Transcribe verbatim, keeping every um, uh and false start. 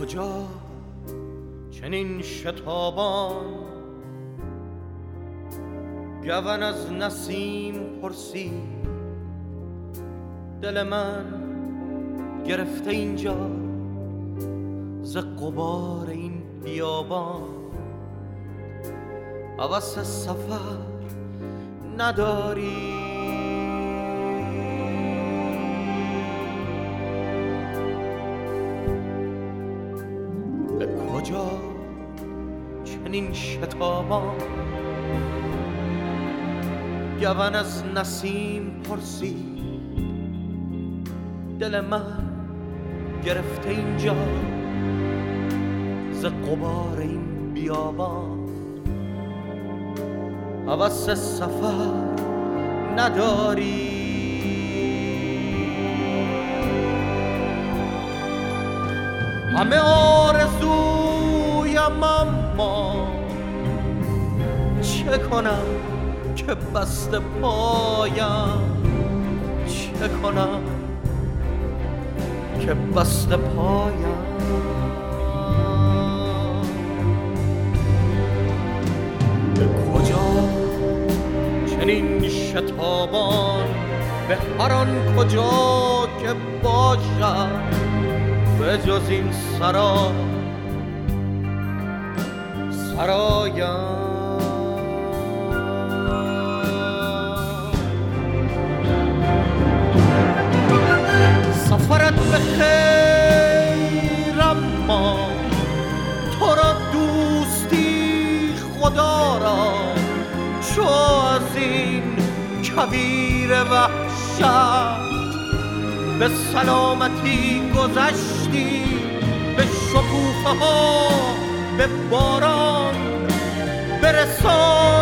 کجا چنین شتابان گون از نسیم پرسید دل من گرفته اینجا ز غبار این بیابان هوس سفر نداری به کجا چنین شتابان گون از نسیم پرسید دل من گرفته اینجا ز غبار این بیابان هوس سفر نداری همه آرزویم اما چه کنم که بسته پایم چه کنم که بسته پایم به کجا چنین شتابان به هر آن کجا که باشد به جز این سرا سرایم سفرت به خیر اما تو را دوستی خدا را چو از این کویر وحشت به سلامتی گذشتی به شکوفه ها به باران برسان